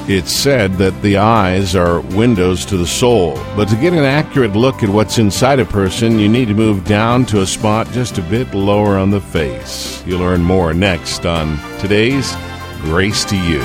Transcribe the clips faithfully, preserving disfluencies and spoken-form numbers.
It's said that the eyes are windows to the soul, but to get an accurate look at what's inside a person, you need to move down to a spot just a bit lower on the face. You'll learn more next on today's Grace to You.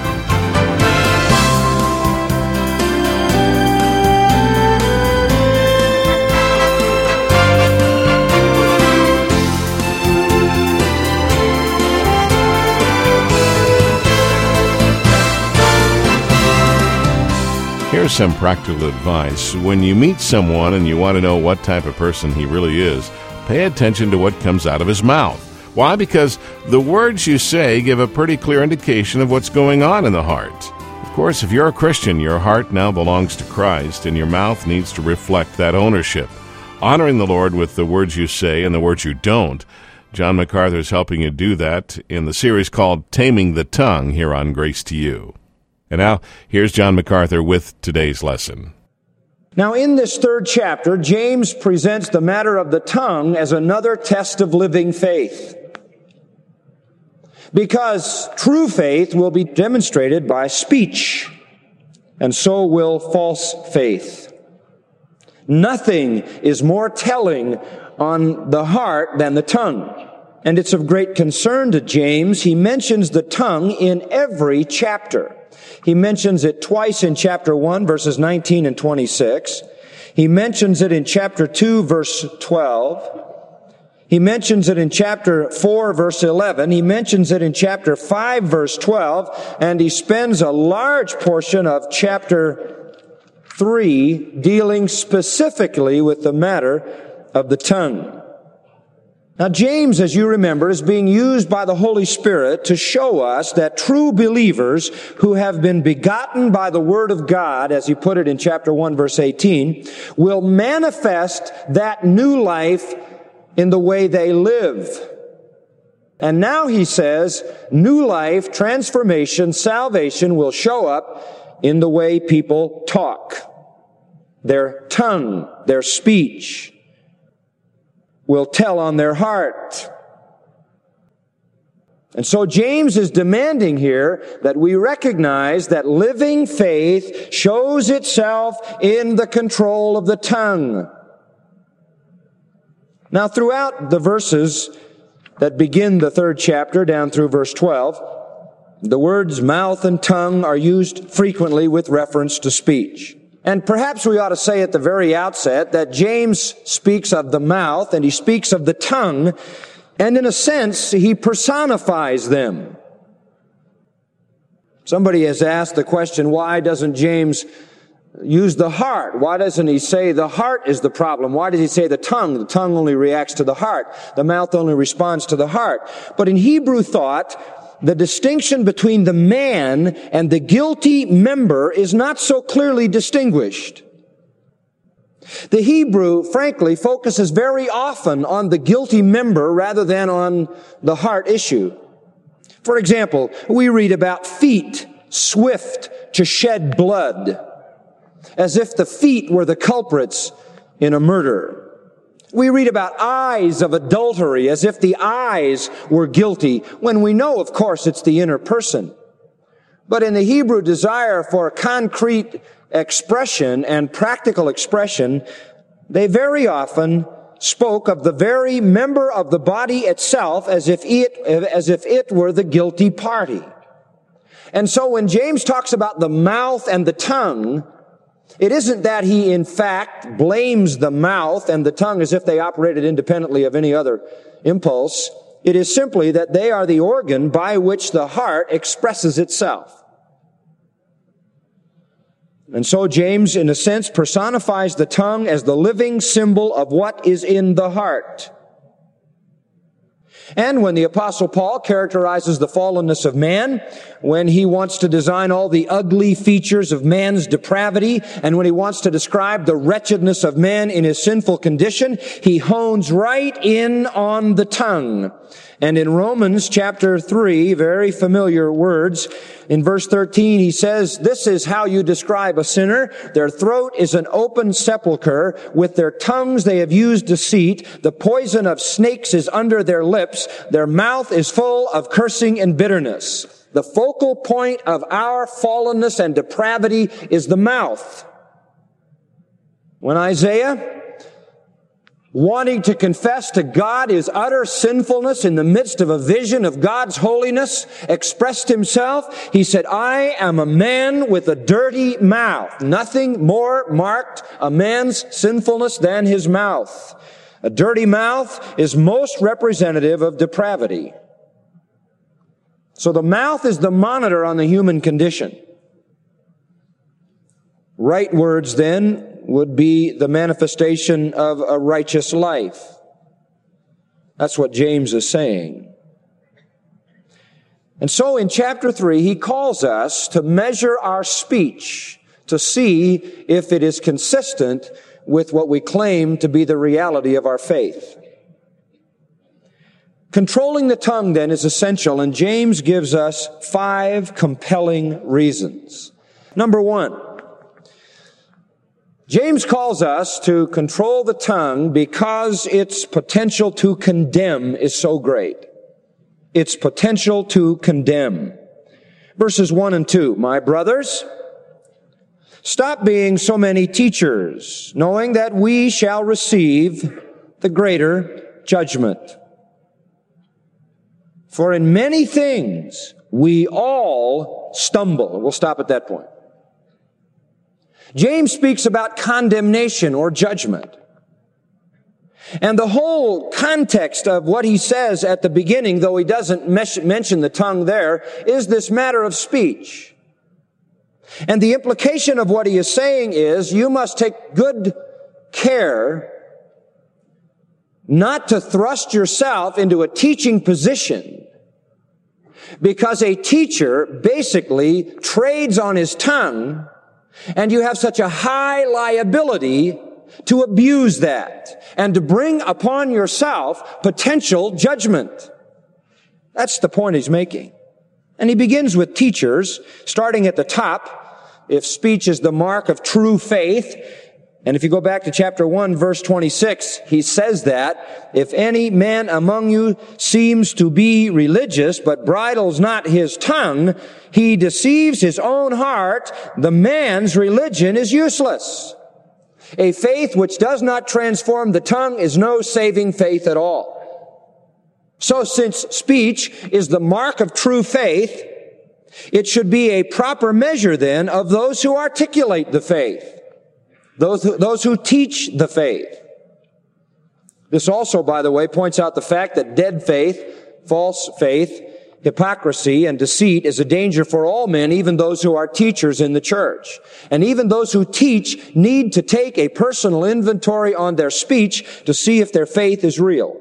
Here's some practical advice. When you meet someone and you want to know what type of person he really is, pay attention to what comes out of his mouth. Why? Because the words you say give a pretty clear indication of what's going on in the heart. Of course, if you're a Christian, your heart now belongs to Christ, and your mouth needs to reflect that ownership. Honoring the Lord with the words you say and the words you don't. John MacArthur is helping you do that in the series called Taming the Tongue here on Grace to You. And now, here's John MacArthur with today's lesson. Now, in this third chapter, James presents the matter of the tongue as another test of living faith. Because true faith will be demonstrated by speech, and so will false faith. Nothing is more telling on the heart than the tongue. And it's of great concern to James. He mentions the tongue in every chapter. He mentions it twice in chapter one, verses nineteen and twenty-six. He mentions it in chapter two, verse twelve. He mentions it in chapter four, verse eleven. He mentions it in chapter five, verse twelve. And he spends a large portion of chapter three dealing specifically with the matter of the tongue. Now, James, as you remember, is being used by the Holy Spirit to show us that true believers who have been begotten by the Word of God, as he put it in chapter one, verse eighteen, will manifest that new life in the way they live. And now he says, new life, transformation, salvation will show up in the way people talk. Their tongue, their speech will tell on their heart. And so James is demanding here that we recognize that living faith shows itself in the control of the tongue. Now, throughout the verses that begin the third chapter down through verse twelve, the words mouth and tongue are used frequently with reference to speech. And perhaps we ought to say at the very outset that James speaks of the mouth and he speaks of the tongue, and in a sense, he personifies them. Somebody has asked the question, why doesn't James use the heart? Why doesn't he say the heart is the problem? Why does he say the tongue? The tongue only reacts to the heart. The mouth only responds to the heart. But in Hebrew thought, the distinction between the man and the guilty member is not so clearly distinguished. The Hebrew, frankly, focuses very often on the guilty member rather than on the heart issue. For example, we read about feet swift to shed blood, as if the feet were the culprits in a murder. We read about eyes of adultery as if the eyes were guilty, when we know, of course, it's the inner person. But in the Hebrew desire for concrete expression and practical expression, they very often spoke of the very member of the body itself as if it, as if it were the guilty party. And so when James talks about the mouth and the tongue, it isn't that he, in fact, blames the mouth and the tongue as if they operated independently of any other impulse. It is simply that they are the organ by which the heart expresses itself. And so James, in a sense, personifies the tongue as the living symbol of what is in the heart. And when the Apostle Paul characterizes the fallenness of man, when he wants to design all the ugly features of man's depravity, and when he wants to describe the wretchedness of man in his sinful condition, he hones right in on the tongue. And in Romans chapter three, very familiar words, in verse thirteen, he says, "This is how you describe a sinner. Their throat is an open sepulcher. With their tongues they have used deceit. The poison of snakes is under their lips. Their mouth is full of cursing and bitterness." The focal point of our fallenness and depravity is the mouth. When Isaiah, wanting to confess to God his utter sinfulness in the midst of a vision of God's holiness, expressed himself, he said, I am a man with a dirty mouth. Nothing more marked a man's sinfulness than his mouth. A dirty mouth is most representative of depravity. So the mouth is the monitor on the human condition. Right words, then, would be the manifestation of a righteous life. That's what James is saying. And so in chapter three, he calls us to measure our speech to see if it is consistent with what we claim to be the reality of our faith. Controlling the tongue, then, is essential, and James gives us five compelling reasons. Number one, James calls us to control the tongue because its potential to condemn is so great. Its potential to condemn. Verses one and two, my brothers, stop being so many teachers, knowing that we shall receive the greater judgment. For in many things we all stumble. We'll stop at that point. James speaks about condemnation or judgment. And the whole context of what he says at the beginning, though he doesn't mention the tongue there, is this matter of speech. And the implication of what he is saying is you must take good care not to thrust yourself into a teaching position, because a teacher basically trades on his tongue, and you have such a high liability to abuse that and to bring upon yourself potential judgment. That's the point he's making. And he begins with teachers, starting at the top. If speech is the mark of true faith, and if you go back to chapter one, verse twenty-six, he says that, if any man among you seems to be religious, but bridles not his tongue, he deceives his own heart. The man's religion is useless. A faith which does not transform the tongue is no saving faith at all. So since speech is the mark of true faith, it should be a proper measure then of those who articulate the faith. Those who, those who teach the faith. This also, by the way, points out the fact that dead faith, false faith, hypocrisy, and deceit is a danger for all men, even those who are teachers in the church. And even those who teach need to take a personal inventory on their speech to see if their faith is real.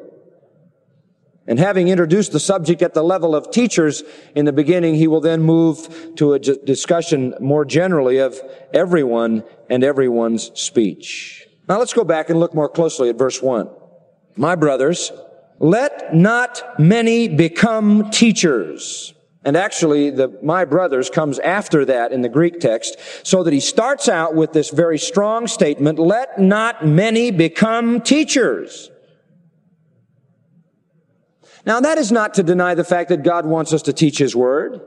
And having introduced the subject at the level of teachers in the beginning, he will then move to a discussion more generally of everyone and everyone's speech. Now let's go back and look more closely at verse one. My brothers, let not many become teachers. And actually, the my brothers comes after that in the Greek text, so that he starts out with this very strong statement, let not many become teachers. Now, that is not to deny the fact that God wants us to teach His Word,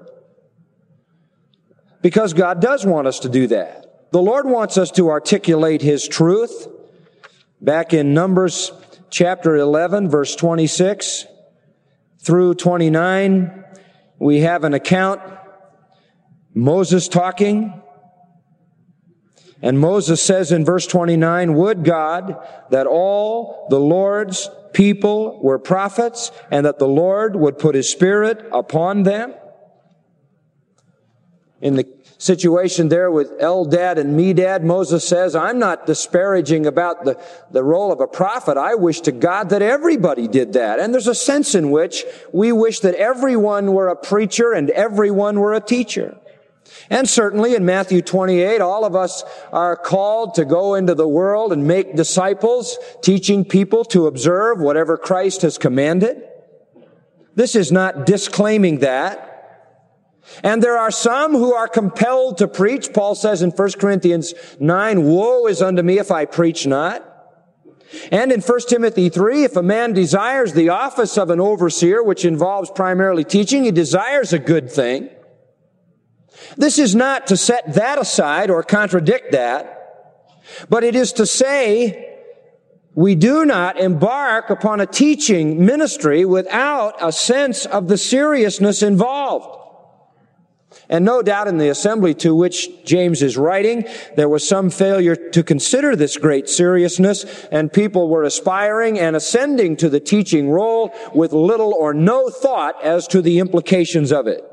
because God does want us to do that. The Lord wants us to articulate His truth. Back in Numbers chapter eleven, verse twenty-six through twenty-nine, we have an account, Moses talking. And Moses says in verse twenty-nine, would God that all the Lord's people were prophets, and that the Lord would put His Spirit upon them. In the situation there with Eldad and Medad, Moses says, I'm not disparaging about the, the role of a prophet. I wish to God that everybody did that. And there's a sense in which we wish that everyone were a preacher and everyone were a teacher. And certainly in Matthew twenty-eight, all of us are called to go into the world and make disciples, teaching people to observe whatever Christ has commanded. This is not disclaiming that. And there are some who are compelled to preach. Paul says in First Corinthians nine, woe is unto me if I preach not. And in First Timothy three, if a man desires the office of an overseer, which involves primarily teaching, he desires a good thing. This is not to set that aside or contradict that, but it is to say we do not embark upon a teaching ministry without a sense of the seriousness involved. And no doubt in the assembly to which James is writing, there was some failure to consider this great seriousness, and people were aspiring and ascending to the teaching role with little or no thought as to the implications of it.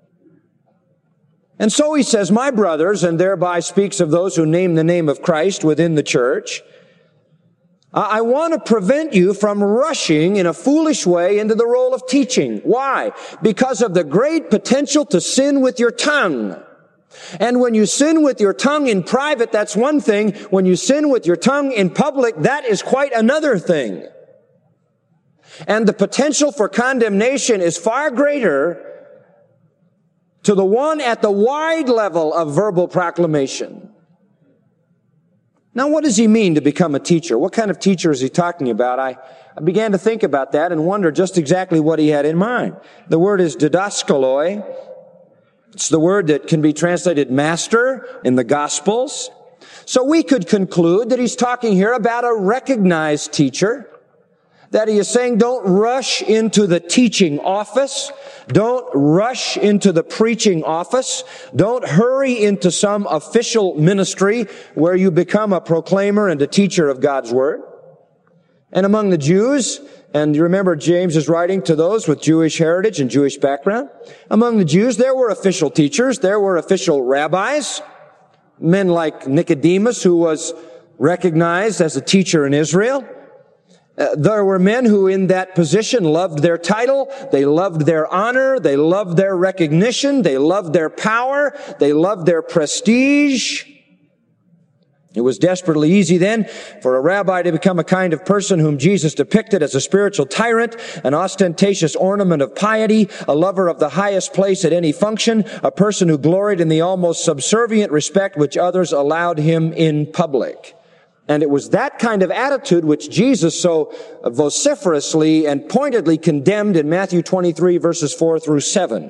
And so he says, my brothers, and thereby speaks of those who name the name of Christ within the church, I want to prevent you from rushing in a foolish way into the role of teaching. Why? Because of the great potential to sin with your tongue. And when you sin with your tongue in private, that's one thing. When you sin with your tongue in public, that is quite another thing. And the potential for condemnation is far greater to the one at the wide level of verbal proclamation. Now, what does he mean to become a teacher? What kind of teacher is he talking about? I, I began to think about that and wonder just exactly what he had in mind. The word is didaskaloi. It's the word that can be translated master in the Gospels. So we could conclude that he's talking here about a recognized teacher, that he is saying don't rush into the teaching office. Don't rush into the preaching office. Don't hurry into some official ministry where you become a proclaimer and a teacher of God's Word. And among the Jews, and you remember James is writing to those with Jewish heritage and Jewish background, among the Jews there were official teachers, there were official rabbis, men like Nicodemus, who was recognized as a teacher in Israel. Uh, there were men who in that position loved their title, they loved their honor, they loved their recognition, they loved their power, they loved their prestige. It was desperately easy then for a rabbi to become a kind of person whom Jesus depicted as a spiritual tyrant, an ostentatious ornament of piety, a lover of the highest place at any function, a person who gloried in the almost subservient respect which others allowed him in public. And it was that kind of attitude which Jesus so vociferously and pointedly condemned in Matthew twenty-three, verses four through seven.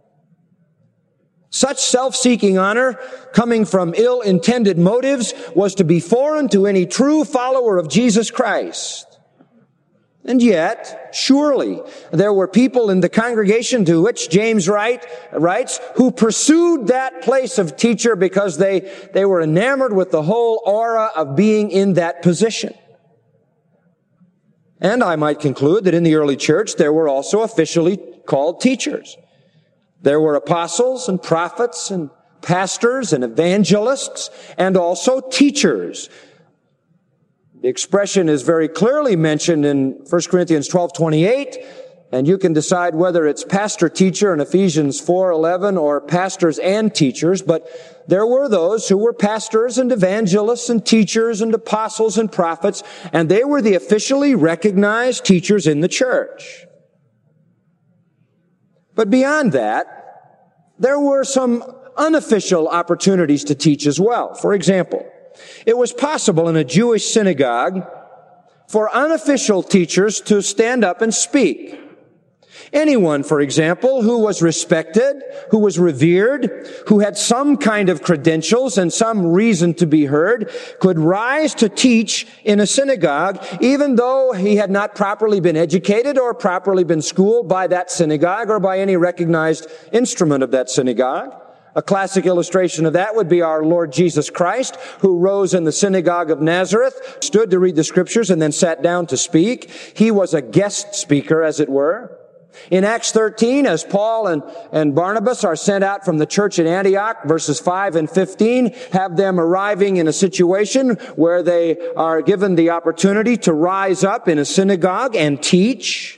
Such self-seeking honor, coming from ill-intended motives, was to be foreign to any true follower of Jesus Christ. And yet, surely, there were people in the congregation to which James write, writes, who pursued that place of teacher because they, they were enamored with the whole aura of being in that position. And I might conclude that in the early church, there were also officially called teachers. There were apostles and prophets and pastors and evangelists and also teachers. The expression is very clearly mentioned in First Corinthians twelve twenty-eight, and you can decide whether it's pastor-teacher in Ephesians four eleven or pastors and teachers, but there were those who were pastors and evangelists and teachers and apostles and prophets, and they were the officially recognized teachers in the church. But beyond that, there were some unofficial opportunities to teach as well. For example, it was possible in a Jewish synagogue for unofficial teachers to stand up and speak. Anyone, for example, who was respected, who was revered, who had some kind of credentials and some reason to be heard, could rise to teach in a synagogue, even though he had not properly been educated or properly been schooled by that synagogue or by any recognized instrument of that synagogue. A classic illustration of that would be our Lord Jesus Christ, who rose in the synagogue of Nazareth, stood to read the scriptures, and then sat down to speak. He was a guest speaker, as it were. In Acts thirteen, as Paul and, and Barnabas are sent out from the church at Antioch, verses five and fifteen, have them arriving in a situation where they are given the opportunity to rise up in a synagogue and teach.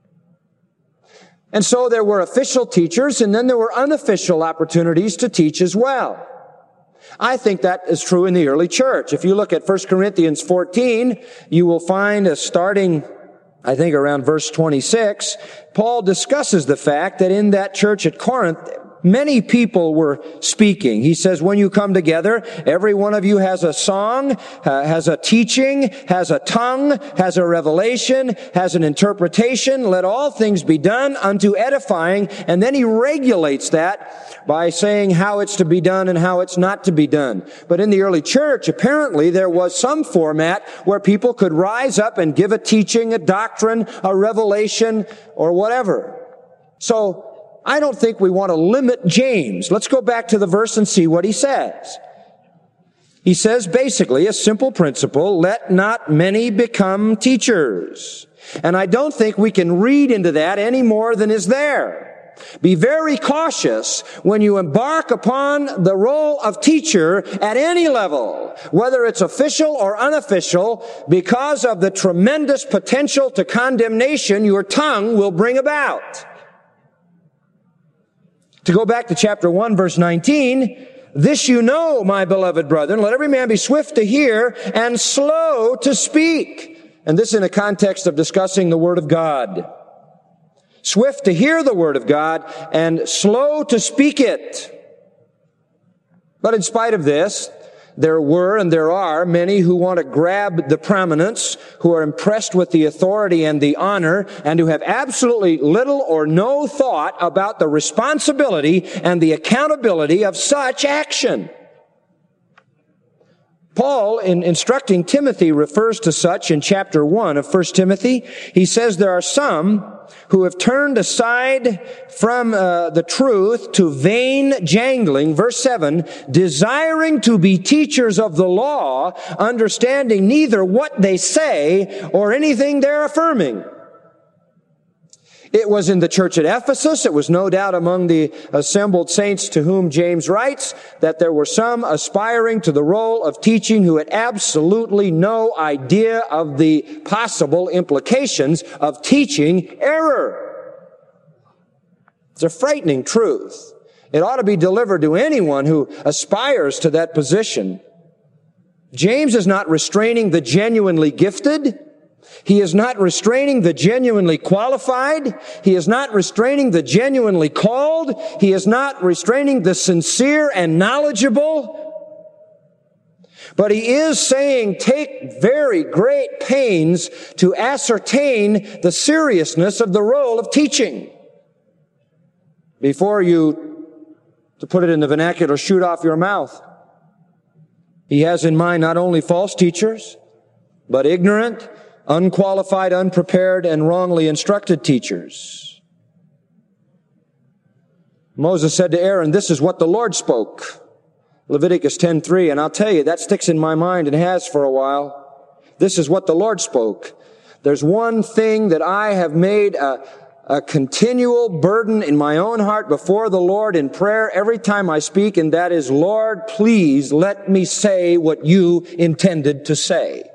And so there were official teachers, and then there were unofficial opportunities to teach as well. I think that is true in the early church. If you look at First Corinthians fourteen, you will find a starting, I think around verse twenty-six, Paul discusses the fact that in that church at Corinth, many people were speaking. He says, when you come together, every one of you has a song, uh, has a teaching, has a tongue, has a revelation, has an interpretation. Let all things be done unto edifying. And then he regulates that by saying how it's to be done and how it's not to be done. But in the early church, apparently there was some format where people could rise up and give a teaching, a doctrine, a revelation, or whatever. So I don't think we want to limit James. Let's go back to the verse and see what he says. He says basically a simple principle, let not many become teachers. And I don't think we can read into that any more than is there. Be very cautious when you embark upon the role of teacher at any level, whether it's official or unofficial, because of the tremendous potential to condemnation your tongue will bring about. To go back to chapter one, verse nineteen, this you know, my beloved brethren, let every man be swift to hear and slow to speak. And this in a context of discussing the Word of God. Swift to hear the Word of God and slow to speak it. But in spite of this, there were and there are many who want to grab the prominence, who are impressed with the authority and the honor, and who have absolutely little or no thought about the responsibility and the accountability of such action. Paul, in instructing Timothy, refers to such in chapter one of First Timothy. He says there are some who have turned aside from uh, the truth to vain jangling, verse seven, desiring to be teachers of the law, understanding neither what they say or anything they're affirming. It was in the church at Ephesus, it was no doubt among the assembled saints to whom James writes, that there were some aspiring to the role of teaching who had absolutely no idea of the possible implications of teaching error. It's a frightening truth. It ought to be delivered to anyone who aspires to that position. James is not restraining the genuinely gifted. He is not restraining the genuinely qualified. He is not restraining the genuinely called. He is not restraining the sincere and knowledgeable. But he is saying, take very great pains to ascertain the seriousness of the role of teaching before you, to put it in the vernacular, shoot off your mouth. He has in mind not only false teachers, but ignorant, unqualified, unprepared, and wrongly instructed teachers. Moses said to Aaron, this is what the Lord spoke. Leviticus ten three, and I'll tell you, that sticks in my mind and has for a while. This is what the Lord spoke. There's one thing that I have made a, a continual burden in my own heart before the Lord in prayer every time I speak, and that is, Lord, please let me say what you intended to say.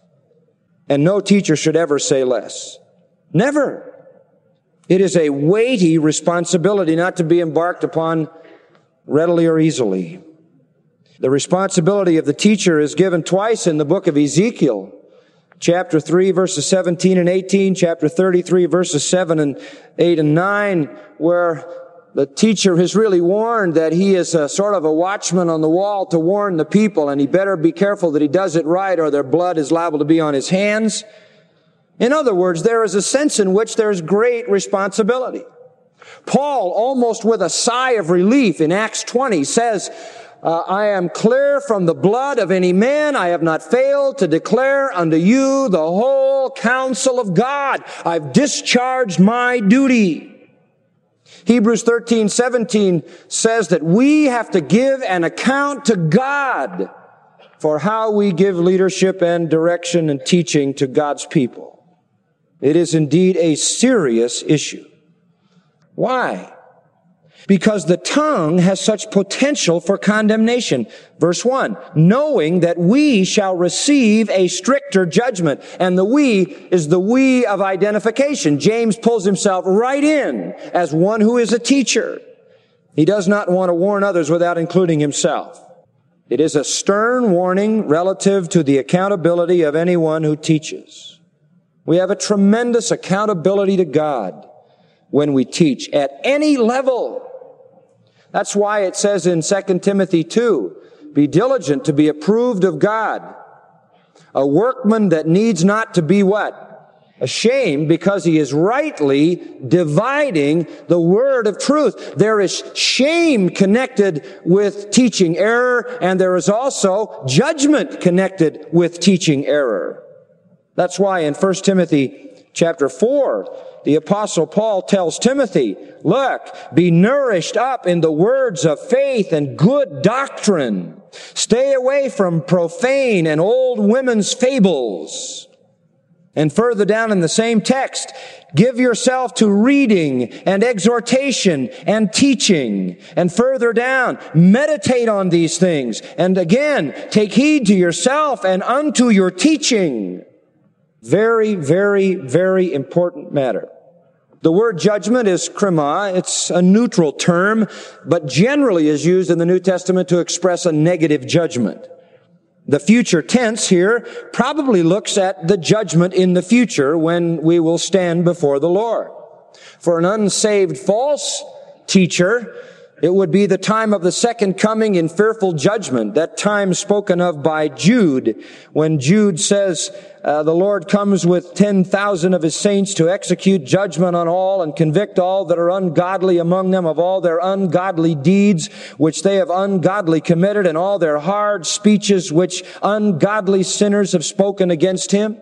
And no teacher should ever say less. Never. It is a weighty responsibility not to be embarked upon readily or easily. The responsibility of the teacher is given twice in the book of Ezekiel. Chapter three, verses seventeen and eighteen, chapter thirty-three, verses seven and eight and nine, where the teacher has really warned that he is a sort of a watchman on the wall to warn the people, and he better be careful that he does it right or their blood is liable to be on his hands. In other words, there is a sense in which there is great responsibility. Paul, almost with a sigh of relief in Acts twenty, says, uh, I am clear from the blood of any man. I have not failed to declare unto you the whole counsel of God. I've discharged my duty. Hebrews thirteen seventeen says that we have to give an account to God for how we give leadership and direction and teaching to God's people. It is indeed a serious issue. Why? Because the tongue has such potential for condemnation. Verse one, knowing that we shall receive a stricter judgment. And the we is the we of identification. James pulls himself right in as one who is a teacher. He does not want to warn others without including himself. It is a stern warning relative to the accountability of anyone who teaches. We have a tremendous accountability to God when we teach at any level. That's why it says in Second Timothy two, be diligent to be approved of God, a workman that needs not to be what? Ashamed, because he is rightly dividing the word of truth. There is shame connected with teaching error, and there is also judgment connected with teaching error. That's why in First Timothy chapter four, the Apostle Paul tells Timothy, look, be nourished up in the words of faith and good doctrine. Stay away from profane and old women's fables. And further down in the same text, give yourself to reading and exhortation and teaching. And further down, meditate on these things. And again, take heed to yourself and unto your teaching. Very, very, very important matter. The word judgment is krima. It's a neutral term, but generally is used in the New Testament to express a negative judgment. The future tense here probably looks at the judgment in the future when we will stand before the Lord. For an unsaved false teacher, it would be the time of the second coming in fearful judgment, that time spoken of by Jude, when Jude says, uh, the Lord comes with ten thousand of his saints to execute judgment on all and convict all that are ungodly among them of all their ungodly deeds which they have ungodly committed, and all their hard speeches which ungodly sinners have spoken against him.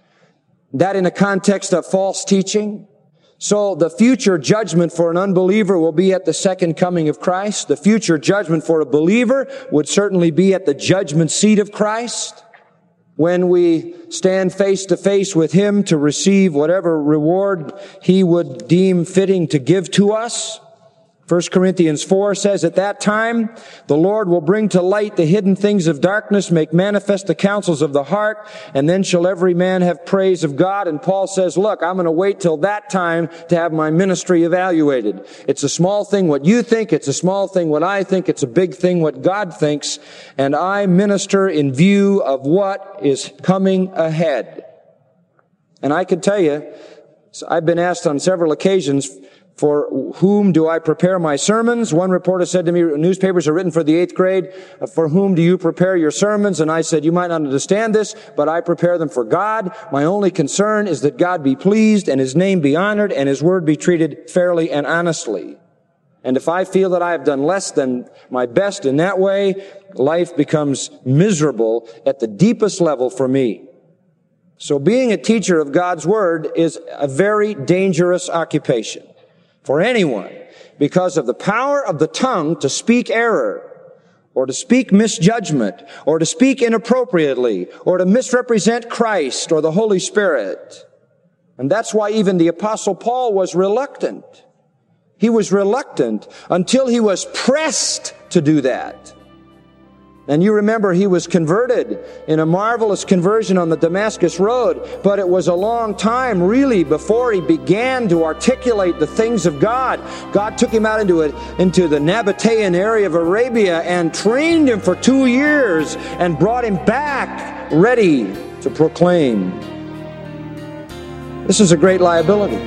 That in a context of false teaching. So the future judgment for an unbeliever will be at the second coming of Christ. The future judgment for a believer would certainly be at the judgment seat of Christ, when we stand face to face with Him to receive whatever reward He would deem fitting to give to us. First Corinthians four says, at that time, the Lord will bring to light the hidden things of darkness, make manifest the counsels of the heart, and then shall every man have praise of God. And Paul says, look, I'm going to wait till that time to have my ministry evaluated. It's a small thing what you think, it's a small thing what I think, it's a big thing what God thinks, and I minister in view of what is coming ahead. And I can tell you, I've been asked on several occasions, for whom do I prepare my sermons? One reporter said to me, newspapers are written for the eighth grade. For whom do you prepare your sermons? And I said, you might not understand this, but I prepare them for God. My only concern is that God be pleased and His name be honored and His word be treated fairly and honestly. And if I feel that I have done less than my best in that way, life becomes miserable at the deepest level for me. So being a teacher of God's word is a very dangerous occupation for anyone, because of the power of the tongue to speak error, or to speak misjudgment, or to speak inappropriately, or to misrepresent Christ or the Holy Spirit. And that's why even the Apostle Paul was reluctant. He was reluctant until he was pressed to do that. And you remember he was converted in a marvelous conversion on the Damascus Road, but it was a long time really before he began to articulate the things of God. God took him out into it, into the Nabatean area of Arabia and trained him for two years and brought him back ready to proclaim. This is a great liability.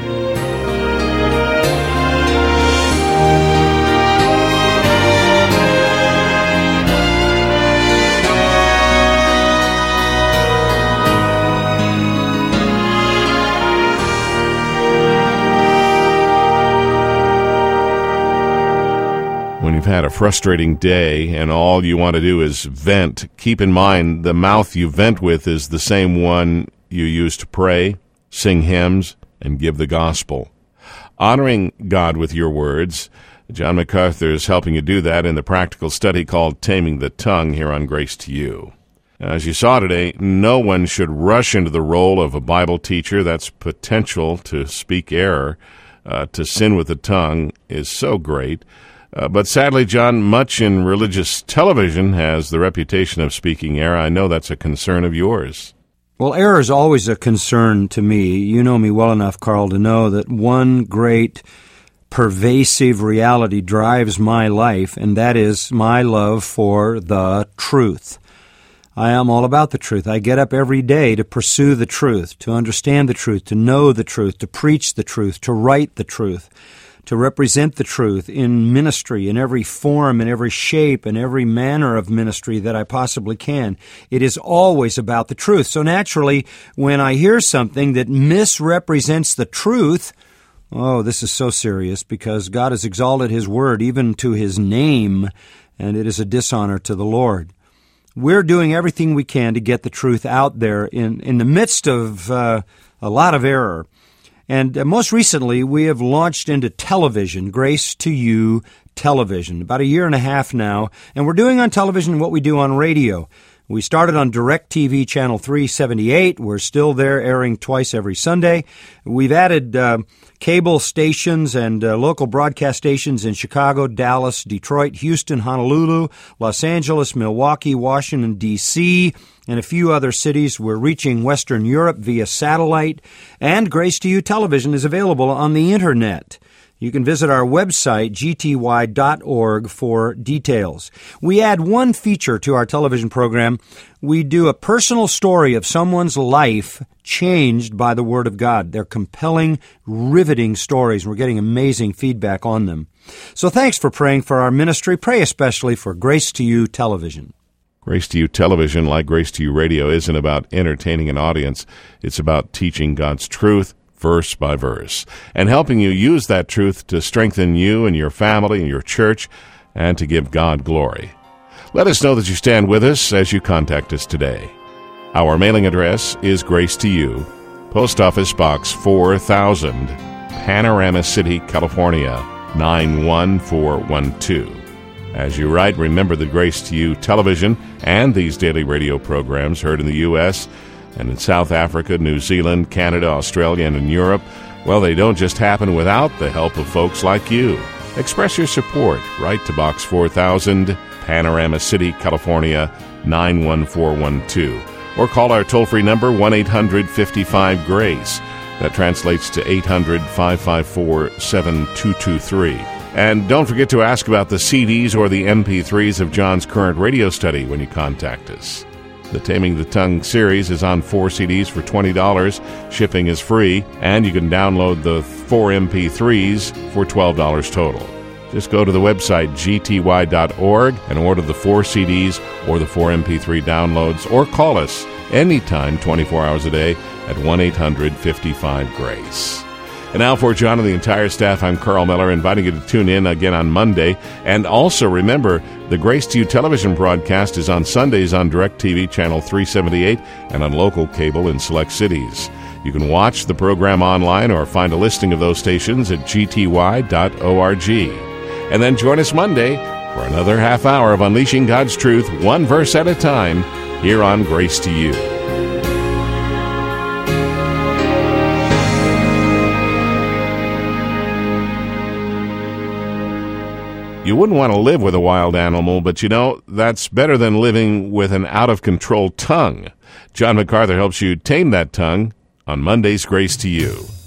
When you've had a frustrating day and all you want to do is vent, keep in mind the mouth you vent with is the same one you use to pray, sing hymns, and give the gospel. Honoring God with your words, John MacArthur is helping you do that in the practical study called Taming the Tongue here on Grace to You. As you saw today, no one should rush into the role of a Bible teacher. That's potential to speak error. Uh, to sin with the tongue is so great. Uh, but sadly, John, much in religious television has the reputation of speaking error. I know that's a concern of yours. Well, error is always a concern to me. You know me well enough, Carl, to know that one great pervasive reality drives my life, and that is my love for the truth. I am all about the truth. I get up every day to pursue the truth, to understand the truth, to know the truth, to preach the truth, to write the truth. to represent the truth in ministry, in every form, in every shape, in every manner of ministry that I possibly can. It is always about the truth. So naturally, when I hear something that misrepresents the truth, oh, this is so serious because God has exalted His word even to His name, and it is a dishonor to the Lord. We're doing everything we can to get the truth out there in, in the midst of uh, a lot of error. And uh, most recently, we have launched into television, Grace to You Television, about a year and a half now. And we're doing on television what we do on radio. We started on DirecTV Channel three seventy-eight. We're still there, airing twice every Sunday. We've added uh, cable stations and uh, local broadcast stations in Chicago, Dallas, Detroit, Houston, Honolulu, Los Angeles, Milwaukee, Washington, D C, and a few other cities. We're reaching Western Europe via satellite, and Grace to You Television is available on the Internet. You can visit our website, g t y dot org, for details. We add one feature to our television program. We do a personal story of someone's life changed by the Word of God. They're compelling, riveting stories, and we're getting amazing feedback on them. So thanks for praying for our ministry. Pray especially for Grace to You Television. Grace to You Television, like Grace to You Radio, isn't about entertaining an audience. It's about teaching God's truth verse by verse, and helping you use that truth to strengthen you and your family and your church, and to give God glory. Let us know that you stand with us as you contact us today. Our mailing address is Grace to You, Post Office Box four thousand, Panorama City, California, nine one four one two. As you write, remember that Grace to You Television and these daily radio programs heard in the U S and in South Africa, New Zealand, Canada, Australia, and in Europe, well, they don't just happen without the help of folks like you. Express your support. Write to Box four thousand, Panorama City, California, nine one four one two. Or call our toll-free number, one eight hundred fifty-five GRACE. That translates to eight hundred five five four seven two two three. And don't forget to ask about the C Ds or the M P threes of John's current radio study when you contact us. The Taming the Tongue series is on four C Ds for twenty dollars. Shipping is free, and you can download the four M P threes for twelve dollars total. Just go to the website, g t y dot org, and order the four C Ds or the four M P three downloads, or call us anytime, twenty-four hours a day, at one eight hundred fifty-five GRACE. And now for John and the entire staff, I'm Carl Miller, inviting you to tune in again on Monday. And also remember, the Grace to You television broadcast is on Sundays on DirecTV Channel three seventy-eight and on local cable in select cities. You can watch the program online or find a listing of those stations at g t y dot org. And then join us Monday for another half hour of Unleashing God's Truth, one verse at a time, here on Grace to You. You wouldn't want to live with a wild animal, but you know, that's better than living with an out-of-control tongue. John MacArthur helps you tame that tongue on Monday's Grace to You.